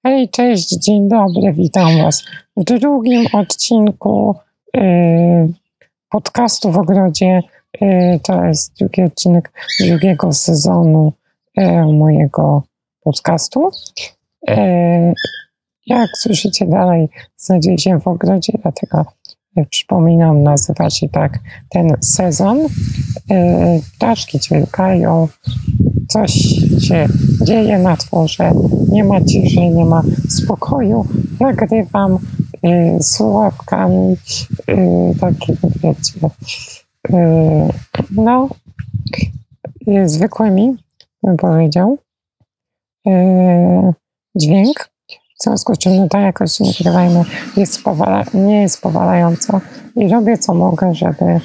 Hej, cześć, dzień dobry, witam Was w drugim odcinku podcastu w ogrodzie. To jest drugi odcinek drugiego sezonu mojego podcastu. Jak słyszycie dalej, znajduję się w ogrodzie, dlatego przypominam, nazywa się tak ten sezon. Ptaszki ćwierkają, coś się dzieje na dworze, nie ma ciszy, nie ma spokoju. Nagrywam słuchawkami takimi, wiecie, zwykłymi, bym powiedział, dźwięk. W związku z czym ta jakość nagrywajmy nie jest powalająca i robię co mogę, żeby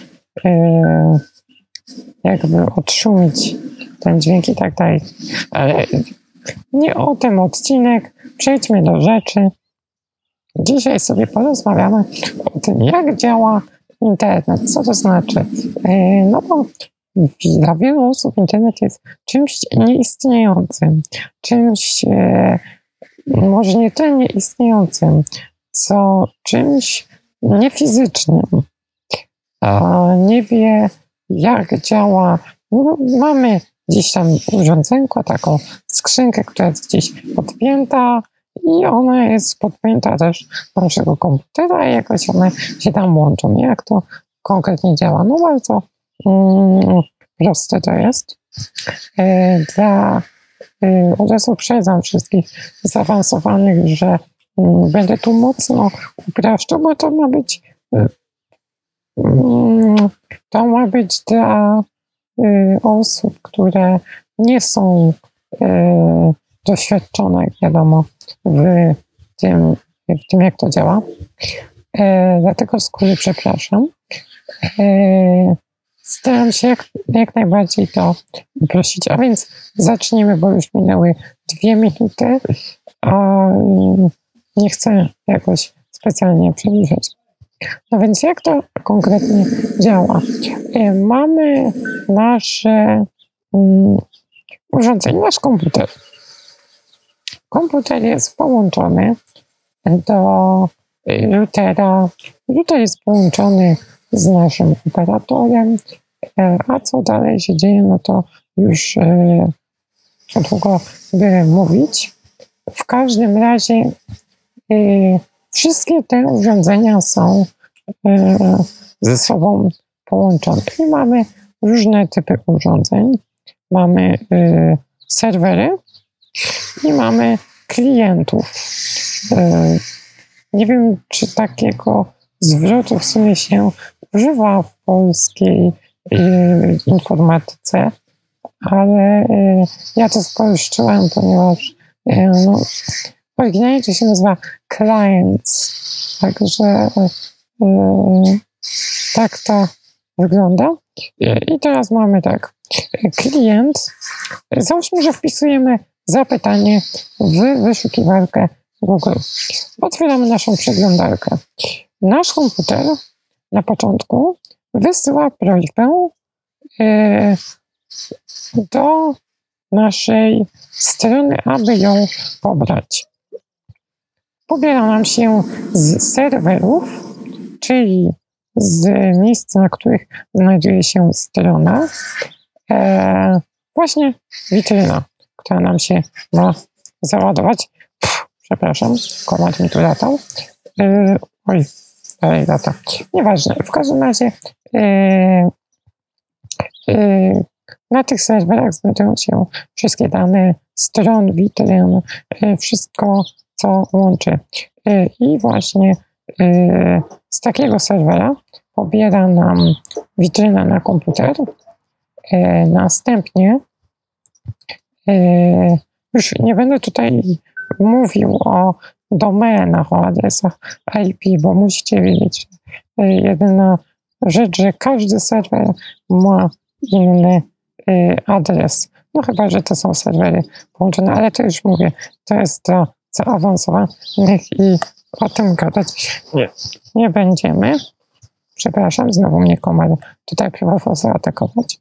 jakby odszumić ten dźwięk i tak dalej. Ale nie o tym odcinek. Przejdźmy do rzeczy. Dzisiaj sobie porozmawiamy o tym, jak działa internet. Co to znaczy? No bo dla wielu osób internet jest czymś nieistniejącym. Czymś może nie tyle nieistniejącym, co czymś niefizycznym. Nie wie, jak działa. Mamy gdzieś tam urządzenko, taką skrzynkę, która jest gdzieś podpięta i ona jest podpięta też do naszego komputera i jakoś one się tam łączą. Jak to konkretnie działa? No bardzo proste to jest. Od razu uprzedzam wszystkich zaawansowanych, że będę tu mocno upraszczał, bo to ma być dla osób, które nie są doświadczone, jak wiadomo, w tym, jak to działa. Dlatego z góry przepraszam. Staram się jak najbardziej to uprościć. A więc zacznijmy, bo już minęły 2 minuty, a nie chcę jakoś specjalnie przedłużać. No więc jak to konkretnie działa? Mamy nasze urządzenie, nasz komputer. Komputer jest połączony do routera. Router jest połączony z naszym operatorem, a co dalej się dzieje, no to już długo by mówić. W każdym razie wszystkie te urządzenia są ze sobą połączone. I mamy różne typy urządzeń. Mamy serwery i mamy klientów. Nie wiem, czy takiego zwrotu w sumie się używa w polskiej informatyce, ale ja to spolszczyłem, ponieważ w oryginalnie to się nazywa clients, także tak to wygląda. I teraz mamy tak, klient, załóżmy, że wpisujemy zapytanie w wyszukiwarkę Google. Otwieramy naszą przeglądarkę. Nasz komputer na początku wysyła prośbę do naszej strony, aby ją pobrać. Pobiera nam się z serwerów, czyli z miejsc, na których znajduje się strona, właśnie witryna, która nam się ma załadować. Przepraszam, komand mi tu latał. Dalej lata. Nieważne. W każdym razie na tych serwerach znajdują się wszystkie dane stron, witryn, wszystko, co łączy. I właśnie z takiego serwera pobiera nam witrynę na komputer. Następnie już nie będę tutaj mówił o domenach, o adresach IP, bo musicie wiedzieć, jedyna rzecz, że każdy serwer ma inny adres. No chyba, że to są serwery połączone, ale to już mówię, to jest dla zaawansowanych i o tym gadać nie będziemy. Przepraszam, znowu mnie komar tutaj próbował zaatakować.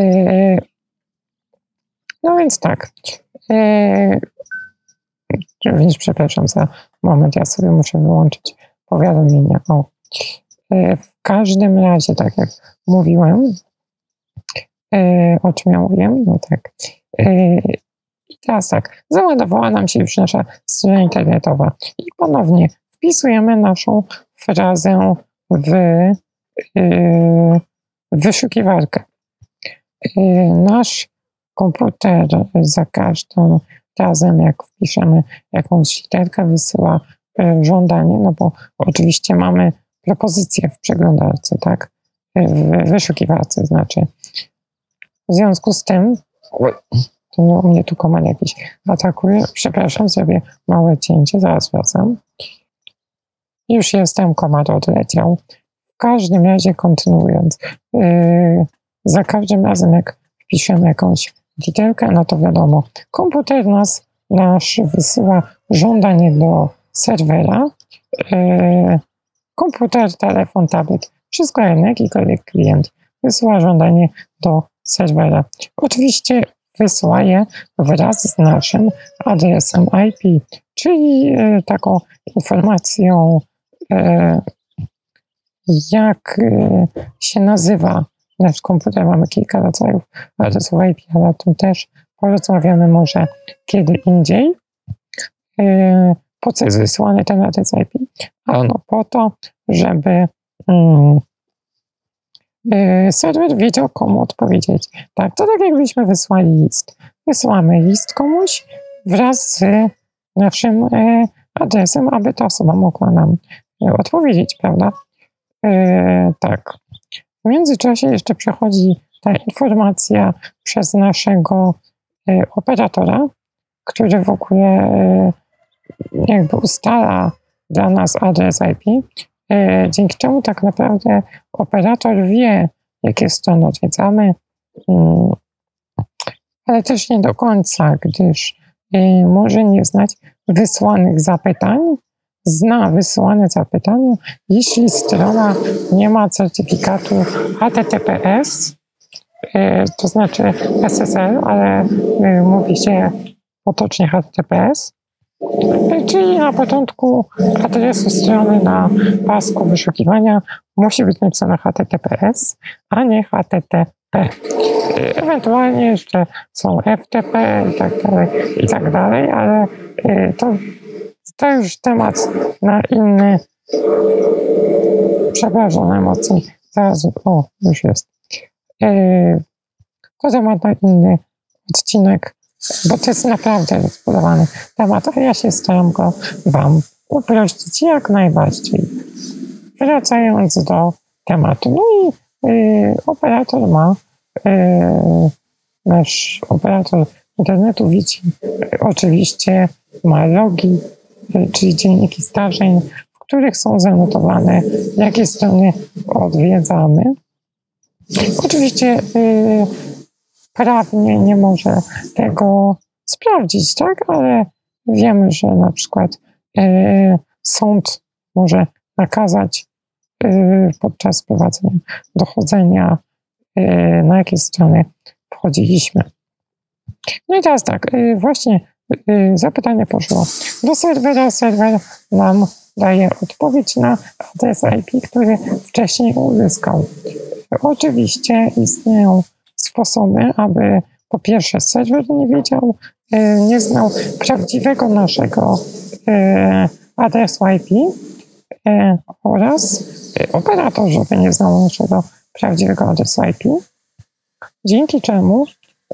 No więc tak. Więc przepraszam za moment, ja sobie muszę wyłączyć powiadomienia. W każdym razie, tak jak mówiłem, o czym ja mówiłem? No tak. I teraz tak, załadowała nam się już nasza strona internetowa i ponownie wpisujemy naszą frazę w wyszukiwarkę. Nasz komputer za każdym razem, jak wpiszemy jakąś literkę, wysyła żądanie, no bo oczywiście mamy propozycję w przeglądarce, tak? W wyszukiwarce znaczy. W związku z tym, to no, mnie tu komar jakiś atakuje, przepraszam, zrobię małe cięcie, zaraz wracam. Już jestem, komar odleciał. W każdym razie kontynuując, za każdym razem jak wpiszemy jakąś literkę, no to wiadomo, komputer nasz wysyła żądanie do serwera, komputer, telefon, tablet, wszystko jedno, jakikolwiek klient wysyła żądanie do serwera. Oczywiście wysyła je wraz z naszym adresem IP, czyli taką informacją, jak się nazywa nasz komputer. Mamy kilka rodzajów adresów IP, ale o tym też porozmawiamy może kiedy indziej. Po co jest wysłany ten adres IP? Ano po to, żeby serwer wiedział, komu odpowiedzieć. Tak, to tak jakbyśmy wysłali list. Wysyłamy list komuś wraz z naszym adresem, aby ta osoba mogła nam odpowiedzieć, prawda? Tak. W międzyczasie jeszcze przechodzi ta informacja przez naszego operatora, który w ogóle jakby ustala dla nas adres IP, dzięki czemu tak naprawdę operator wie, jakie strony odwiedzamy, ale też nie do końca, gdyż może nie znać wysłanych zapytań, zna wysyłane zapytania, jeśli strona nie ma certyfikatu HTTPS, to znaczy SSL, ale mówi się potocznie HTTPS, czyli na początku adresu strony na pasku wyszukiwania musi być napisane HTTPS, a nie HTTP. Ewentualnie jeszcze są FTP i tak dalej, ale to już temat na inny, przepraszam, emocji. Zaraz, już jest. To temat na inny odcinek, bo to jest naprawdę rozbudowany temat, a ja się staram go Wam uprościć jak najbardziej. Wracając do tematu, no i operator nasz operator internetu widzi, oczywiście ma logi, czyli dzienniki zdarzeń, w których są zanotowane, jakie strony odwiedzamy. Oczywiście prawnie nie może tego sprawdzić, tak? Ale wiemy, że na przykład sąd może nakazać podczas prowadzenia dochodzenia, na jakie strony wchodziliśmy. No i teraz tak, właśnie zapytanie poszło do serwera, serwer nam daje odpowiedź na adres IP, który wcześniej uzyskał. Oczywiście istnieją sposoby, aby po pierwsze serwer nie wiedział, nie znał prawdziwego naszego adresu IP oraz operator, żeby nie znał naszego prawdziwego adresu IP, dzięki czemu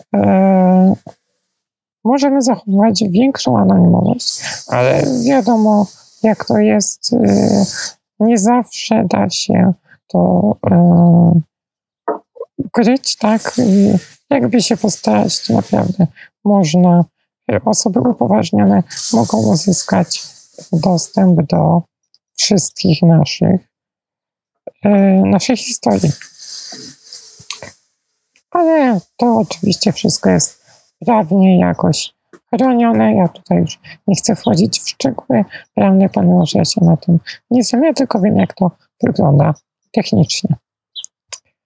możemy zachować większą anonimowość, ale wiadomo, jak to jest, nie zawsze da się to ukryć, tak? Jakby się postarać, to naprawdę można, osoby upoważnione mogą uzyskać dostęp do wszystkich naszych historii. Ale to oczywiście wszystko jest prawnie jakoś chronione. Ja tutaj już nie chcę wchodzić w szczegóły prawne, ponieważ ja się na tym nie znam. Ja tylko wiem, jak to wygląda technicznie.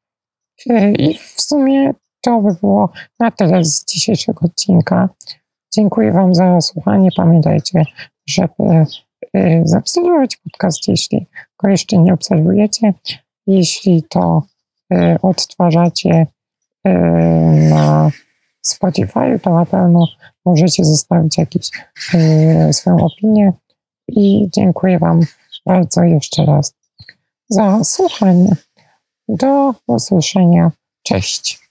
I w sumie to by było na tyle z dzisiejszego odcinka. Dziękuję Wam za słuchanie. Pamiętajcie, żeby zaobserwować podcast, jeśli go jeszcze nie obserwujecie. Jeśli to odtwarzacie na Spotify, to na pewno możecie zostawić jakąś swoją opinię i dziękuję Wam bardzo jeszcze raz za słuchanie. Do usłyszenia. Cześć.